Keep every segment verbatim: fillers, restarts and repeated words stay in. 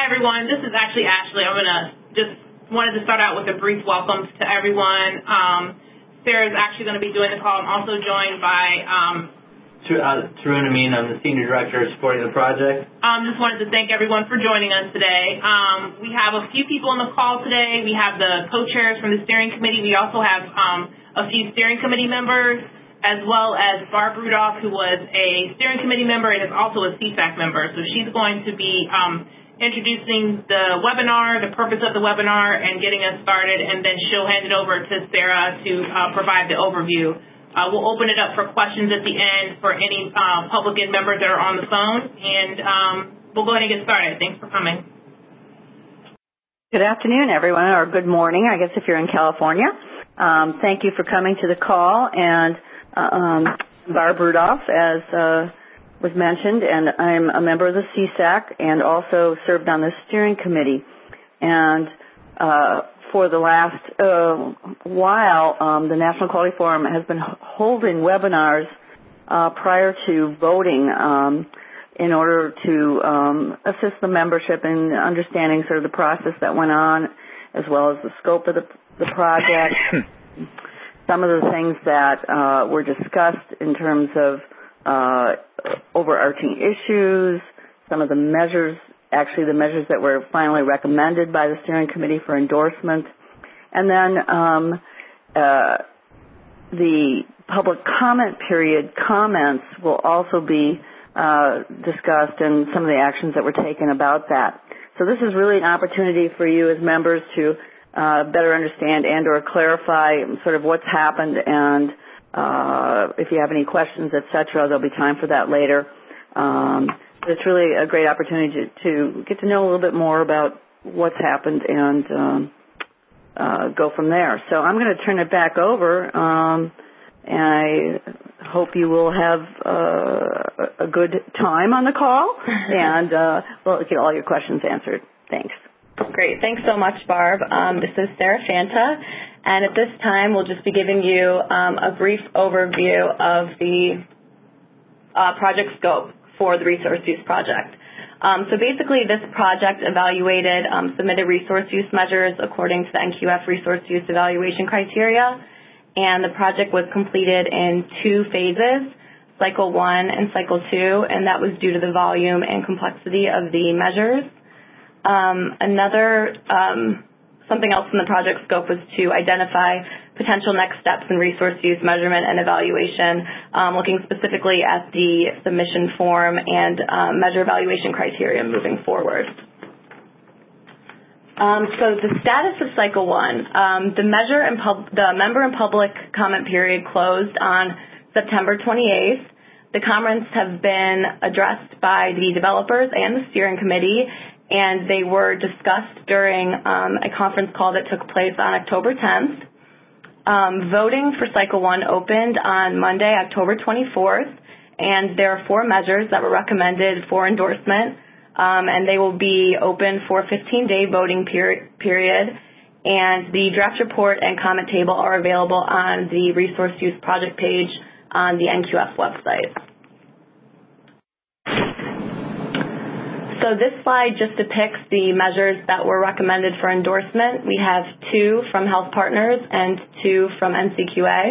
everyone. This is actually Ashley. I'm going to just wanted to start out with a brief welcome to everyone. Um, Sarah is actually going to be doing the call. I'm also joined by um, Uh, Tarun Amin, I'm the Senior Director supporting the project. Um, just wanted to thank everyone for joining us today. Um, we have a few people on the call today. We have the co-chairs from the steering committee. We also have um, a few steering committee members, as well as Barb Rudolph, who was a steering committee member and is also a C SAC member. So she's going to be um, introducing the webinar, the purpose of the webinar, and getting us started, and then she'll hand it over to Sarah to uh, provide the overview. Uh, we'll open it up for questions at the end for any uh, public members that are on the phone, and um, we'll go ahead and get started. Thanks for coming. Good afternoon, everyone, or good morning, I guess, if you're in California. Um, thank you for coming to the call, and uh, um, Barb Rudolph, as uh, was mentioned, and I'm a member of the C SAC and also served on the steering committee. And uh, for the last uh, while, um, the National Quality Forum has been holding webinars uh, prior to voting um, in order to um, assist the membership in understanding sort of the process that went on, as well as the scope of the, the project, some of the things that uh, were discussed in terms of uh, overarching issues, some of the measures actually the measures that were finally recommended by the steering committee for endorsement. And then um, uh, the public comment period comments will also be uh, discussed and some of the actions that were taken about that. So this is really an opportunity for you as members to uh, better understand and or clarify sort of what's happened, and uh, if you have any questions, et cetera, there'll be time for that later. Um, It's really a great opportunity to, to get to know a little bit more about what's happened and um, uh, go from there. So I'm going to turn it back over, um, and I hope you will have uh, a good time on the call, and uh, we'll get all your questions answered. Thanks. Great. Thanks so much, Barb. Um, this is Sarah Fanta, and at this time we'll just be giving you um, a brief overview of the uh, project scope for the resource use project. Um, so basically this project evaluated um, submitted resource use measures according to the N Q F resource use evaluation criteria, and the project was completed in two phases, cycle one and cycle two, and that was due to the volume and complexity of the measures. Um, another um, Something else in the project scope was to identify potential next steps in resource use measurement and evaluation, um, looking specifically at the submission form and um, measure evaluation criteria moving forward. Um, so the status of cycle one, um, the measure and pub- the member and public comment period closed on September twenty-eighth. The comments have been addressed by the developers and the steering committee, and they were discussed during um, a conference call that took place on October tenth. Um, voting for Cycle one opened on Monday, October twenty-fourth, and there are four measures that were recommended for endorsement, um, and they will be open for a fifteen-day voting per- period, and the draft report and comment table are available on the Resource Use Project page on the N Q F website. So this slide just depicts the measures that were recommended for endorsement. We have two from Health Partners and two from N C Q A.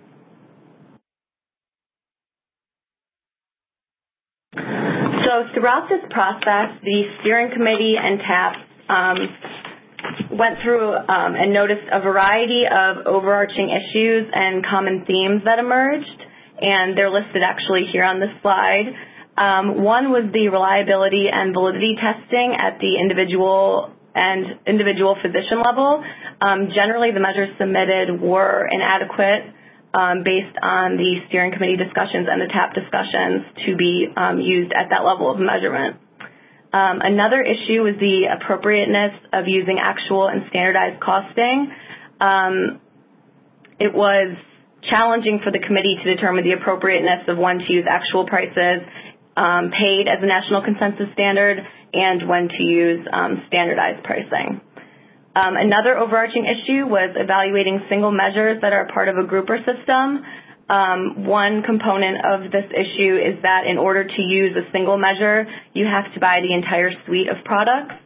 So throughout this process, the steering committee and TAPS um, went through um, and noticed a variety of overarching issues and common themes that emerged, and they're listed actually here on this slide. Um, one was the reliability and validity testing at the individual and individual physician level. Um, generally, the measures submitted were inadequate um, based on the steering committee discussions and the TAP discussions to be um, used at that level of measurement. Um, another issue was the appropriateness of using actual and standardized costing. Um, it was challenging for the committee to determine the appropriateness of when to use actual prices Um, paid as a national consensus standard and when to use um, standardized pricing. Um, another overarching issue was evaluating single measures that are part of a grouper system. Um, one component of this issue is that in order to use a single measure, you have to buy the entire suite of products.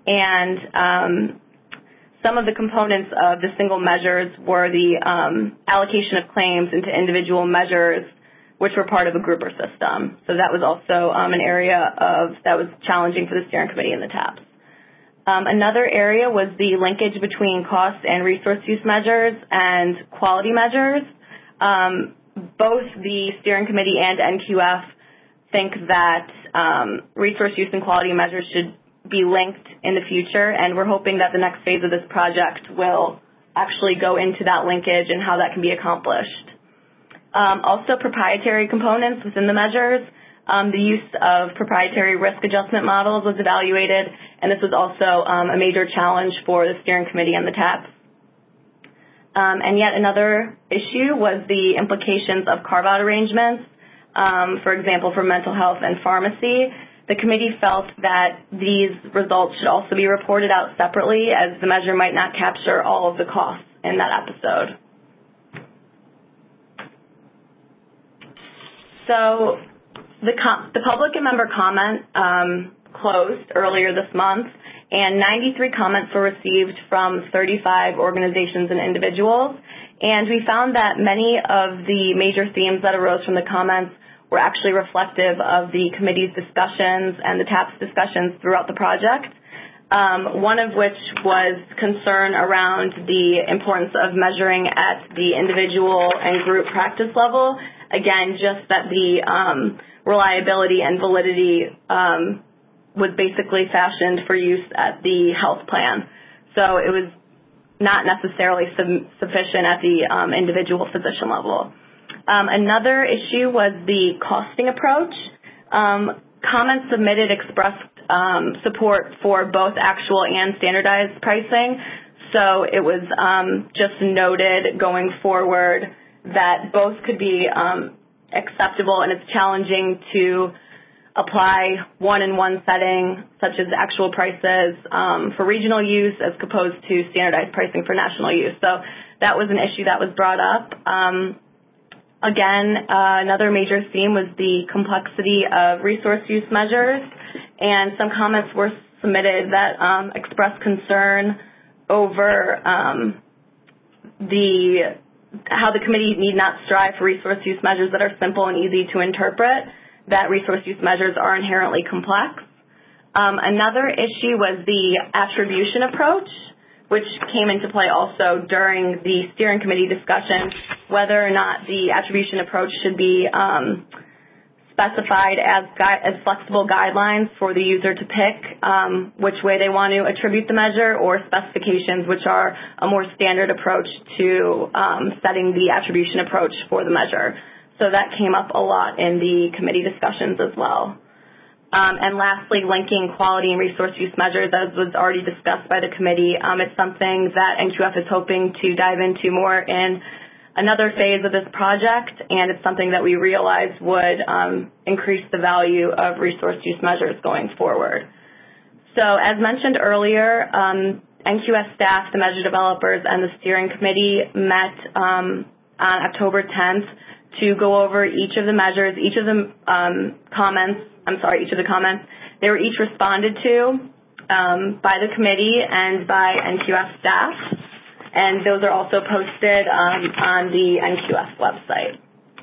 and um, some of the components of the single measures were the um, allocation of claims into individual measures, which were part of a grouper system. So that was also um, an area of that was challenging for the steering committee and the T A Ps. Um, another area was the linkage between cost and resource use measures and quality measures. Um, both the steering committee and N Q F think that um, resource use and quality measures should be linked in the future, and we're hoping that the next phase of this project will actually go into that linkage and how that can be accomplished. Um, also, proprietary components within the measures. Um, the use of proprietary risk adjustment models was evaluated, and this was also um, a major challenge for the steering committee and the T A Ps. Um, and yet another issue was the implications of carve-out arrangements, um, for example, for mental health and pharmacy. The committee felt that these results should also be reported out separately, as the measure might not capture all of the costs in that episode. So the, com- the public and member comment um, closed earlier this month, and ninety-three comments were received from thirty-five organizations and individuals. And we found that many of the major themes that arose from the comments were actually reflective of the committee's discussions and the T A P's discussions throughout the project, um, one of which was concern around the importance of measuring at the individual and group practice level. Again, just that the um, reliability and validity um, was basically fashioned for use at the health plan. So it was not necessarily su- sufficient at the um, individual physician level. Um, another issue was the costing approach. Um, comments submitted expressed um, support for both actual and standardized pricing. So it was um, just noted going forward that both could be um, acceptable, and it's challenging to apply one in one setting, such as actual prices um, for regional use as opposed to standardized pricing for national use. So that was an issue that was brought up. Um, Again, uh, another major theme was the complexity of resource use measures, and some comments were submitted that um, expressed concern over um, the how the committee need not strive for resource use measures that are simple and easy to interpret, that resource use measures are inherently complex. Um, another issue was the attribution approach, which came into play also during the steering committee discussion, whether or not the attribution approach should be um, specified as, gui- as flexible guidelines for the user to pick um, which way they want to attribute the measure, or specifications, which are a more standard approach to um, setting the attribution approach for the measure. So that came up a lot in the committee discussions as well. Um, and lastly, linking quality and resource use measures, as was already discussed by the committee. Um, it's something that N Q F is hoping to dive into more in another phase of this project, and it's something that we realize would um, increase the value of resource use measures going forward. So as mentioned earlier, um, N Q F staff, the measure developers, and the steering committee met um, on October tenth to go over each of the measures, each of the um, comments, I'm sorry, each of the comments. They were each responded to um, by the committee and by N Q F staff, and those are also posted um, on the N Q F website.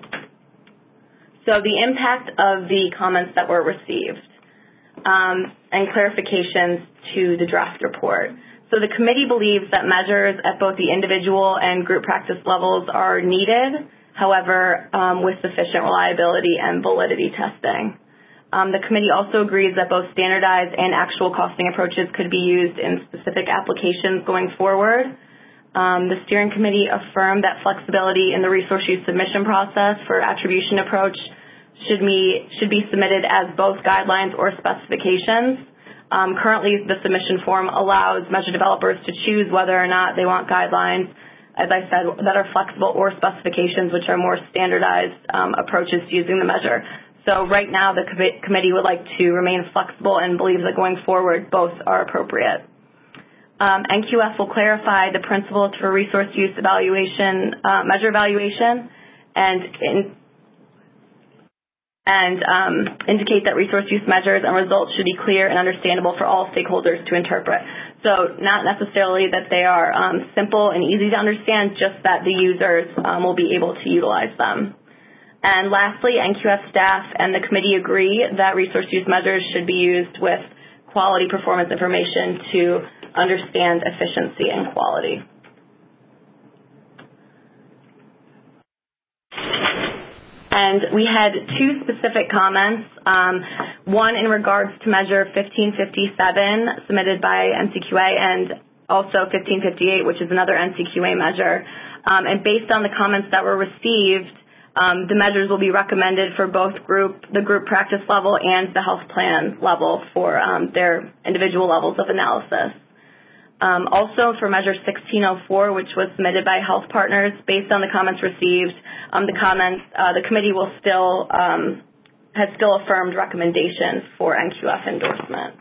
So the impact of the comments that were received um, and clarifications to the draft report. So the committee believes that measures at both the individual and group practice levels are needed, however, um, with sufficient reliability and validity testing. Um, the committee also agrees that both standardized and actual costing approaches could be used in specific applications going forward. Um, the steering committee affirmed that flexibility in the resource use submission process for attribution approach should be, should be submitted as both guidelines or specifications. Um, currently, the submission form allows measure developers to choose whether or not they want guidelines, as I said, that are flexible, or specifications, which are more standardized um, approaches to using the measure. So right now, the com- committee would like to remain flexible and believes that going forward, both are appropriate. Um, N Q F will clarify the principles for resource use evaluation, uh, measure evaluation, and in, and um, indicate that resource use measures and results should be clear and understandable for all stakeholders to interpret. So not necessarily that they are um, simple and easy to understand, just that the users um, will be able to utilize them. And lastly, N Q F staff and the committee agree that resource use measures should be used with quality performance information to understand efficiency and quality. And we had two specific comments, um, one in regards to Measure fifteen fifty-seven submitted by N C Q A and also fifteen fifty-eight, which is another N C Q A measure. Um, and based on the comments that were received, um, the measures will be recommended for both group, the group practice level and the health plan level for um, their individual levels of analysis. Um, also, for Measure sixteen oh four, which was submitted by Health Partners, based on the comments received, um, the comments, uh, the committee will still um, has still affirmed recommendations for N Q F endorsement.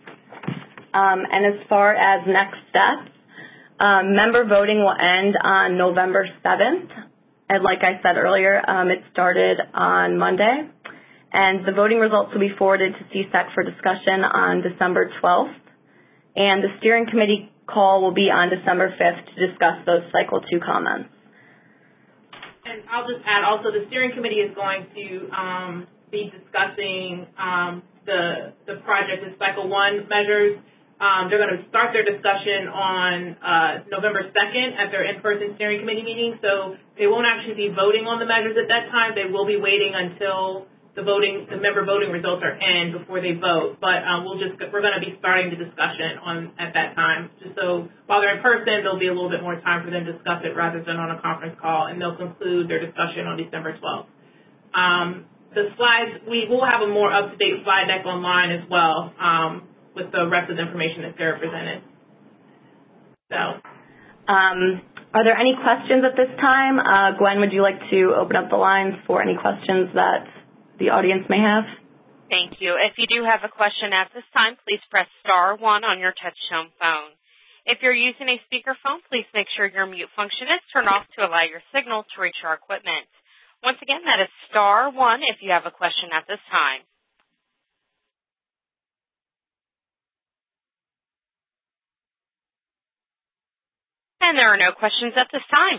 Um, and as far as next steps, um, member voting will end on November seventh, and like I said earlier, um, it started on Monday, and the voting results will be forwarded to C S E C for discussion on December twelfth, and the steering committee call will be on December fifth to discuss those cycle two comments. And I'll just add also the steering committee is going to um, be discussing um, the the project and cycle one measures. Um, they're going to start their discussion on uh, November second at their in-person steering committee meeting. So they won't actually be voting on the measures at that time. They will be waiting until the voting, the member voting results are in before they vote. But um, we'll just we're going to be starting the discussion on at that time. Just so while they're in person, there'll be a little bit more time for them to discuss it rather than on a conference call, and they'll conclude their discussion on December twelfth. Um, the slides, we will have a more up-to-date slide deck online as well um, with the rest of the information that Sarah presented. So, um, are there any questions at this time? Uh, Gwen, would you like to open up the line for any questions that the audience may have? Thank you. If you do have a question at this time, please press star one on your touch-tone phone. If you're using a speakerphone, please make sure your mute function is turned off to allow your signal to reach our equipment. Once again, that is star one if you have a question at this time. And there are no questions at this time.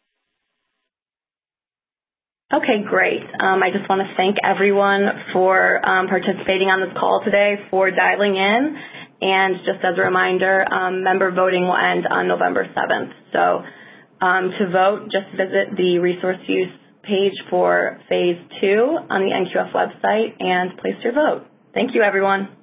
Okay, great. Um, I just want to thank everyone for um, participating on this call today, for dialing in. And just as a reminder, um, member voting will end on November seventh. So um, to vote, just visit the resource use page for phase two on the N Q F website and place your vote. Thank you, everyone.